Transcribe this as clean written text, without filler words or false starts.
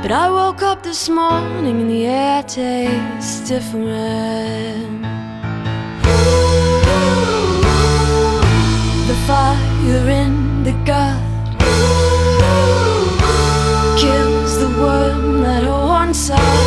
But I woke up this morning and the air tastes different. The fire in the gut kills the worm that once I